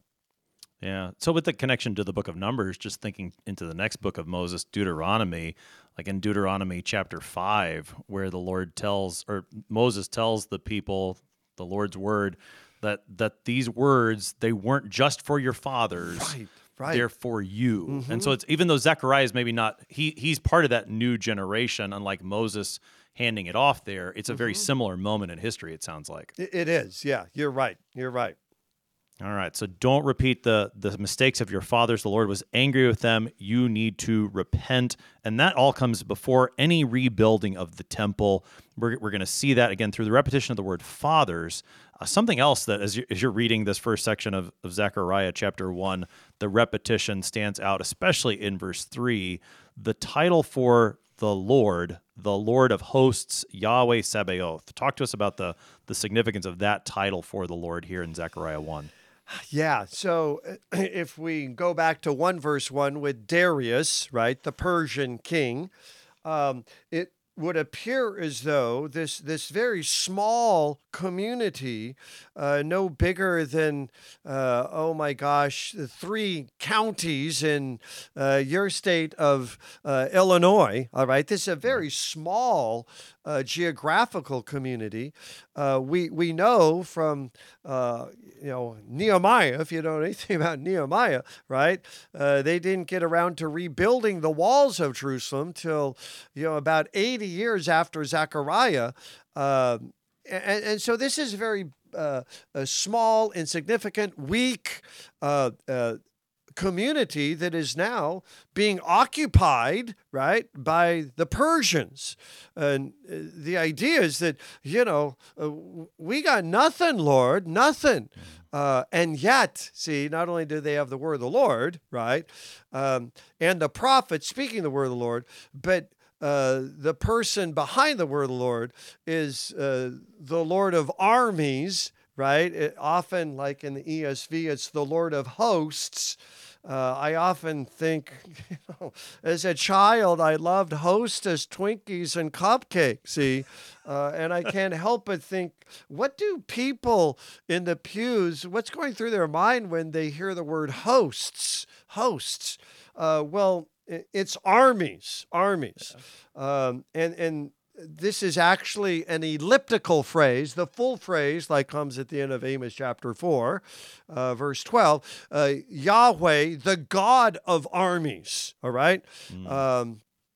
Yeah. So with the connection to the book of Numbers, just thinking into the next book of Moses, Deuteronomy, like in Deuteronomy chapter five, where the Lord tells, or Moses tells the people, the Lord's word, that that these words, they weren't just for your fathers. Right. Right. They're for you. Mm-hmm. And so it's, even though Zechariah is maybe not, he he's part of that new generation, unlike Moses handing it off there, it's a very Mm-hmm. similar moment in history, it sounds like. It, it is. Yeah, you're right. You're right. All right, so don't repeat the the mistakes of your fathers. The Lord was angry with them. You need to repent, and that all comes before any rebuilding of the temple. We're, we're going to see that again through the repetition of the word fathers. Uh, something else that, as, you, as you're reading this first section of, of Zechariah chapter one, the repetition stands out, especially in verse three. The title for the Lord, the Lord of hosts, Yahweh Sabaoth. Talk to us about the, the significance of that title for the Lord here in Zechariah one. Yeah, so if we go back to one verse one with Darius, right, the Persian king, um, it would appear as though this this very small community, uh, no bigger than, uh, oh my gosh, three counties in uh, your state of uh, Illinois, all right? This is a very small uh, geographical community. Uh, we we know from, uh, you know, Nehemiah, if you know anything about Nehemiah, right? Uh, they didn't get around to rebuilding the walls of Jerusalem till, you know, about eighty years after Zechariah. Uh, and, and so this is very uh, a small, insignificant, weak uh, uh, community that is now being occupied, right, by the Persians. And uh, the idea is that, you know, uh, we got nothing, Lord, nothing. Uh, and yet, see, not only do they have the word of the Lord, right, um, and the prophet speaking the word of the Lord, but Uh, the person behind the word of the Lord is uh, the Lord of armies, right? It, often, like in the E S V, it's the Lord of hosts. Uh, I often think, you know, as a child, I loved Hostess Twinkies and cupcakes, see? Uh, and I can't help but think, what do people in the pews, what's going through their mind when they hear the word hosts? Hosts. Uh, well, it's armies, armies. Um, and, and this is actually an elliptical phrase. The full phrase, like comes at the end of Amos chapter four, uh, verse twelve, uh, Yahweh, the God of armies, all right? Mm. Um,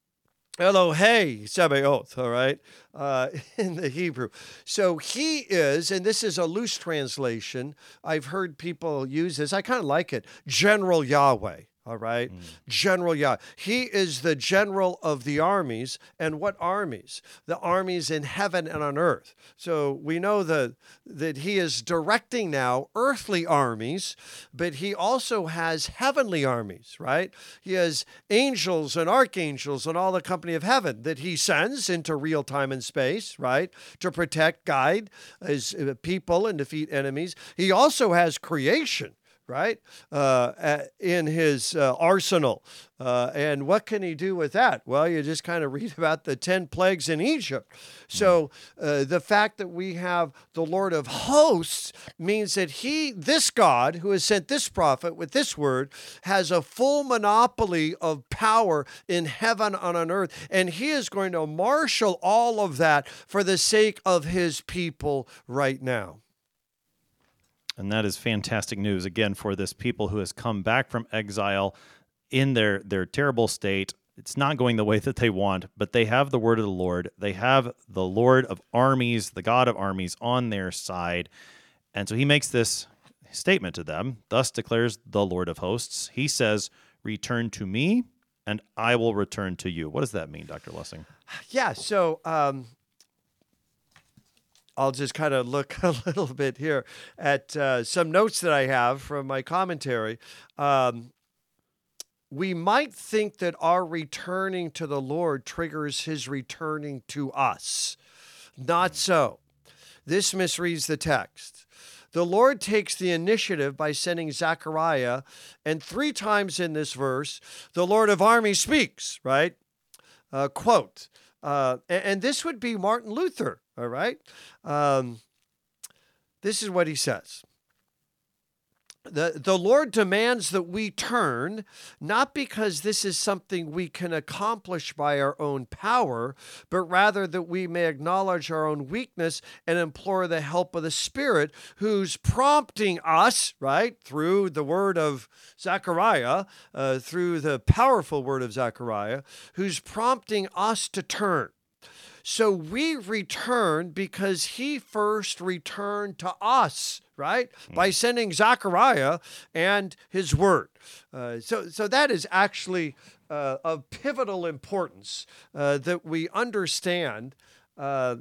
Elohei Sabaoth, all right, uh, in the Hebrew. So he is, and this is a loose translation. I've heard people use this. I kind of like it. General Yahweh. All right. Mm. General Yah. He is the general of the armies. And what armies? The armies in heaven and on earth. So we know that, that he is directing now earthly armies, but he also has heavenly armies, right? He has angels and archangels and all the company of heaven that he sends into real time and space, right? To protect, guide his people and defeat enemies. He also has creation, right, uh, in his uh, arsenal. Uh, and what can he do with that? Well, you just kind of read about the ten plagues in Egypt. So uh, the fact that we have the Lord of hosts means that he, this God who has sent this prophet with this word, has a full monopoly of power in heaven and on earth. And he is going to marshal all of that for the sake of his people right now. And that is fantastic news, again, for this people who has come back from exile in their, their terrible state. It's not going the way that they want, but they have the word of the Lord. They have the Lord of armies, the God of armies, on their side. And so he makes this statement to them. Thus declares the Lord of hosts. He says, return to me, and I will return to you. What does that mean, Doctor Lessing? Yeah, so... Um I'll just kind of look a little bit here at uh, some notes that I have from my commentary. Um, we might think that our returning to the Lord triggers his returning to us. Not so. This misreads the text. The Lord takes the initiative by sending Zechariah, and three times in this verse, the Lord of armies speaks, right? Uh, quote, uh, and, and this would be Martin Luther. All right. Um, this is what he says. The, the Lord demands that we turn, not because this is something we can accomplish by our own power, but rather that we may acknowledge our own weakness and implore the help of the Spirit, who's prompting us, right, through the word of Zechariah, uh, through the powerful word of Zechariah, who's prompting us to turn. So we return because he first returned to us, right? Mm. By sending Zechariah and his word. Uh, so, so that is actually uh, of pivotal importance uh, that we understand uh,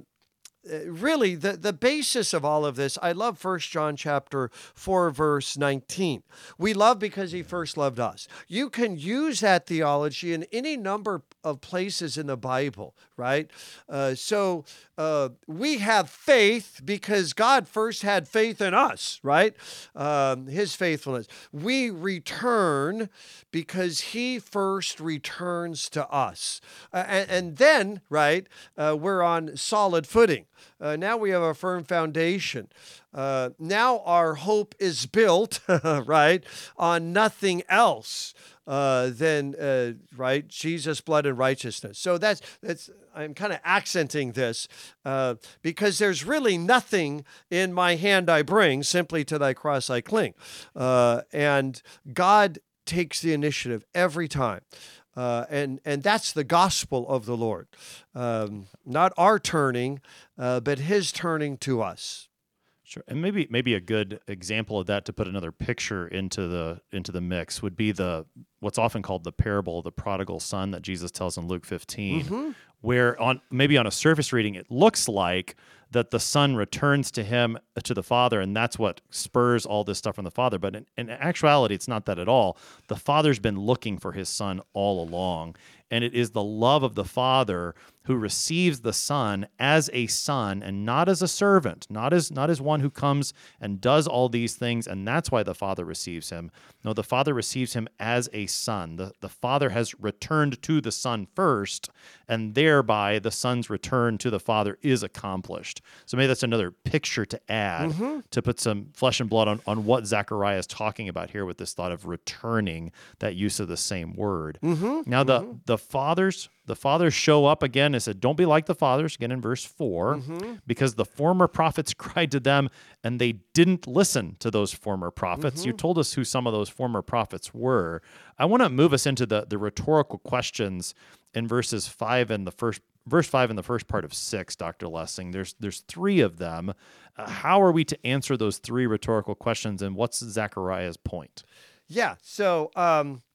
really the, the basis of all of this. I love First John chapter four, verse nineteen. We love because he first loved us. You can use that theology in any number of places in the Bible, right? Uh, so uh, we have faith because God first had faith in us, right? Um, his faithfulness. We return because he first returns to us. Uh, and, and then, right, uh, we're on solid footing. Uh, now we have a firm foundation. Uh, now our hope is built, right, on nothing else uh, than, uh, right, Jesus' blood and righteousness. So that's, that's I'm kind of accenting this uh, because there's really nothing in my hand I bring, simply to thy cross I cling. Uh, and God takes the initiative every time. Uh, and and that's the gospel of the Lord. Um, not our turning, uh, but his turning to us. Sure, and maybe maybe a good example of that, to put another picture into the into the mix, would be the what's often called the parable of the prodigal son that Jesus tells in Luke fifteen, mm-hmm. where on maybe on a surface reading it looks like that the son returns to him, to the father, and that's what spurs all this stuff from the father. But in, in actuality, it's not that at all. The father's been looking for his son all along, and it is the love of the father who receives the son as a son and not as a servant, not as not as one who comes and does all these things, and that's why the father receives him. No, the father receives him as a son. The, the father has returned to the son first, and thereby the son's return to the father is accomplished. So maybe that's another picture to add mm-hmm. to put some flesh and blood on, on what Zechariah is talking about here with this thought of returning, that use of the same word. Mm-hmm. Now, the, mm-hmm. the fathers... The fathers show up again and said, don't be like the fathers, again in verse four, mm-hmm. because the former prophets cried to them and they didn't listen to those former prophets. Mm-hmm. You told us who some of those former prophets were. I want to move us into the, the rhetorical questions in verses five and the first verse five and the first part of six, Doctor Lessing. There's there's three of them. Uh, how are we to answer those three rhetorical questions, and what's Zechariah's point? Yeah, so... Um...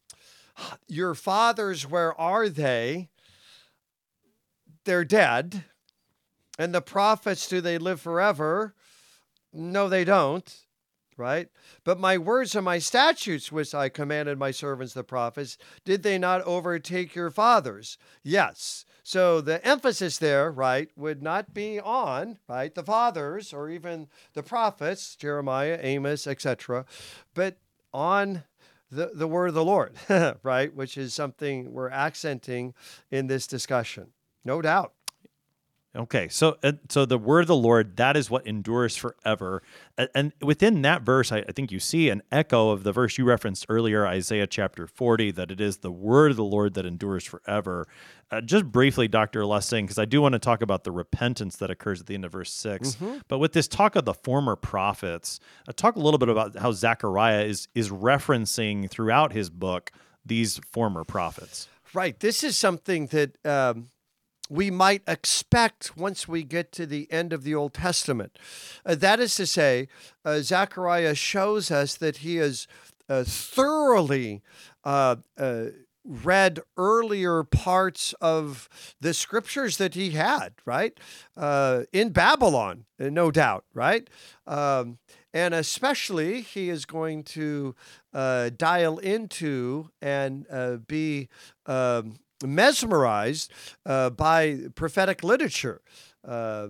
your fathers, where are they? They're dead. And the prophets, do they live forever? No, they don't. Right? But my words and my statutes, which I commanded my servants, the prophets, did they not overtake your fathers? Yes. So the emphasis there, right, would not be on, right, the fathers or even the prophets, Jeremiah, Amos, et cetera, but on the, the word of the Lord, right, which is something we're accenting in this discussion. No doubt. Okay, so uh, so the word of the Lord, that is what endures forever. And, and within that verse, I, I think you see an echo of the verse you referenced earlier, Isaiah chapter forty, that it is the word of the Lord that endures forever. Uh, just briefly, Doctor Lessing, because I do want to talk about the repentance that occurs at the end of verse six. Mm-hmm. But with this talk of the former prophets, uh, talk a little bit about how Zechariah is is referencing throughout his book these former prophets. Right. This is something that Um... we might expect once we get to the end of the Old Testament. Uh, that is to say, uh, Zechariah shows us that he has uh, thoroughly uh, uh, read earlier parts of the scriptures that he had, right? Uh, in Babylon, no doubt, right? Um, and especially he is going to uh, dial into and uh, be um, mesmerized uh, by prophetic literature, uh,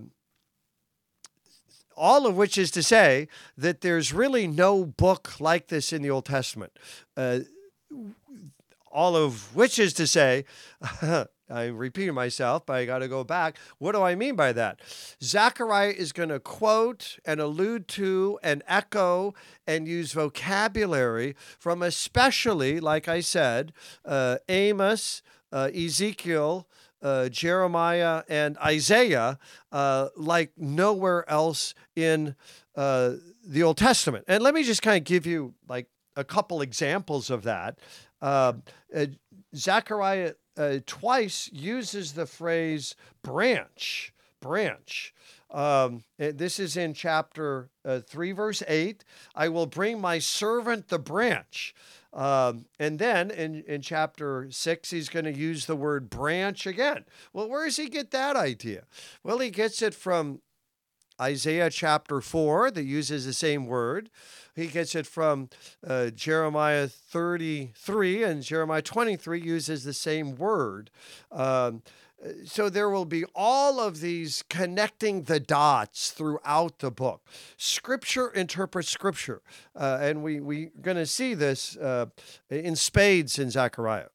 all of which is to say that there's really no book like this in the Old Testament. Uh, all of which is to say, I'm repeating myself, but I got to go back. What do I mean by that? Zechariah is going to quote and allude to and echo and use vocabulary from especially, like I said, uh, Amos, Uh, Ezekiel, uh, Jeremiah, and Isaiah, uh, like nowhere else in uh, the Old Testament. And let me just kind of give you like a couple examples of that. Uh, uh, Zechariah uh, twice uses the phrase branch, branch. Um, this is in chapter uh, three, verse eight. I will bring my servant the branch. Um, and then in, in chapter six, he's going to use the word branch again. Well, where does he get that idea? Well, he gets it from Isaiah chapter four that uses the same word. He gets it from uh, Jeremiah thirty-three, and Jeremiah twenty-three uses the same word. Um, So there will be all of these connecting the dots throughout the book. Scripture interprets Scripture. Uh, and we, we're going to see this uh, in spades in Zechariah.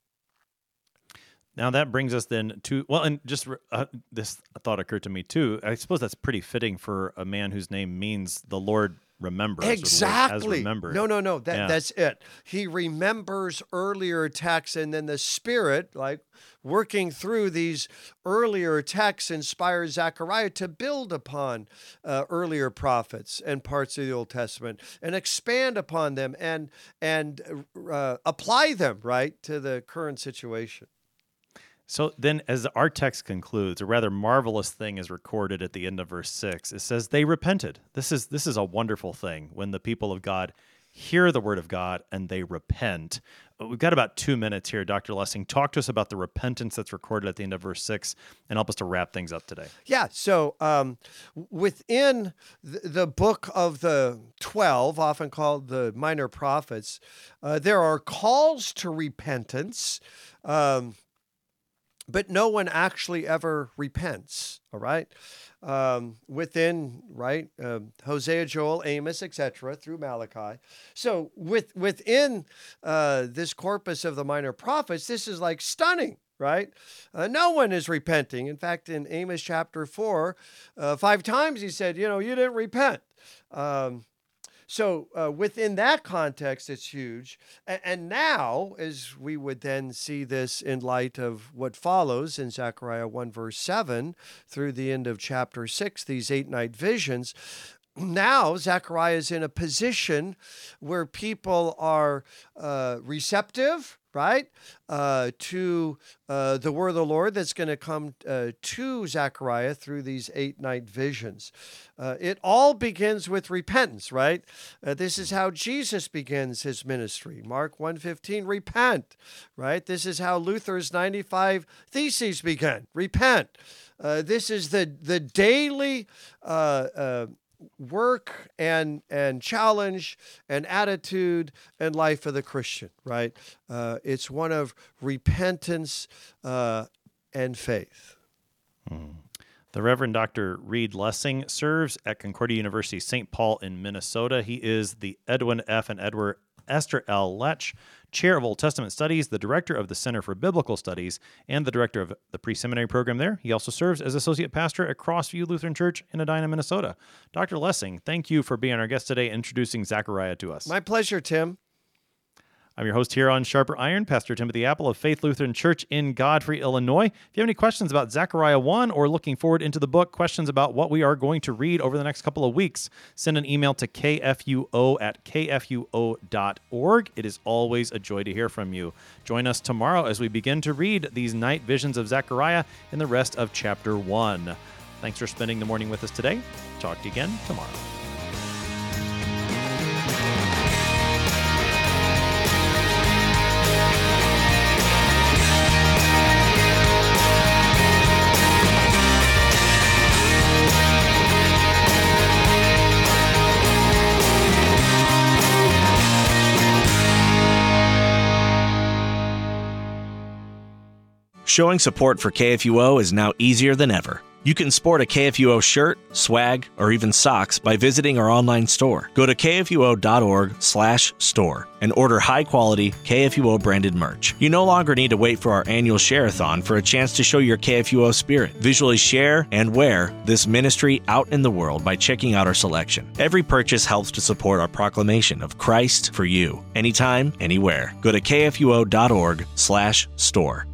Now that brings us then to, well, and just uh, this thought occurred to me too. I suppose that's pretty fitting for a man whose name means the Lord remembers. Exactly. No, no, no. That, yeah. That's it. He remembers earlier texts, and then the Spirit, like working through these earlier texts, inspires Zechariah to build upon uh, earlier prophets and parts of the Old Testament and expand upon them and and uh, apply them, right, to the current situation. So then, as our text concludes, a rather marvelous thing is recorded at the end of verse six. It says, they repented. This is this is a wonderful thing when the people of God hear the word of God and they repent. We've got about two minutes here, Doctor Lessing. Talk to us about the repentance that's recorded at the end of verse six and help us to wrap things up today. Yeah, so um, within the, the book of the twelve, often called the minor prophets, uh, there are calls to repentance, um, but no one actually ever repents, all right? Um, within, right, uh, Hosea, Joel, Amos, et cetera, through Malachi. So with within uh, this corpus of the minor prophets, this is like stunning, right? Uh, no one is repenting. In fact, in Amos chapter four, uh, five times he said, you know, you didn't repent. Um, So uh, within that context, it's huge. And, and now, as we would then see this in light of what follows in Zechariah one, verse seven, through the end of chapter six, these eight night visions, now Zechariah is in a position where people are uh, receptive, right, uh, to uh, the word of the Lord that's going to come uh, to Zechariah through these eight night visions. Uh, it all begins with repentance, right? Uh, this is how Jesus begins his ministry. Mark one fifteen, repent, right? This is how Luther's ninety-five Theses began, repent. Uh, this is the, the daily uh, uh, work and and challenge and attitude and life of the Christian, right? Uh, it's one of repentance uh, and faith. Hmm. The Reverend Doctor Reed Lessing serves at Concordia University, Saint Paul in Minnesota. He is the Edwin F. and Edward Esther L. Lech Chair of Old Testament Studies, the Director of the Center for Biblical Studies, and the Director of the Pre-Seminary Program there. He also serves as Associate Pastor at Crossview Lutheran Church in Edina, Minnesota. Doctor Lessing, thank you for being our guest today, introducing Zechariah to us. My pleasure, Tim. I'm your host here on Sharper Iron, Pastor Timothy Apple of Faith Lutheran Church in Godfrey, Illinois. If you have any questions about Zechariah one or looking forward into the book, questions about what we are going to read over the next couple of weeks, send an email to k f u o at k f u o dot org. It is always a joy to hear from you. Join us tomorrow as we begin to read these night visions of Zechariah in the rest of chapter one. Thanks for spending the morning with us today. Talk to you again tomorrow. Showing support for K F U O is now easier than ever. You can sport a K F U O shirt, swag, or even socks by visiting our online store. Go to k f u o dot org slash store and order high-quality K F U O branded merch. You no longer need to wait for our annual share-a-thon for a chance to show your K F U O spirit. Visually share and wear this ministry out in the world by checking out our selection. Every purchase helps to support our proclamation of Christ for you, anytime, anywhere. Go to k f u o dot org slash store.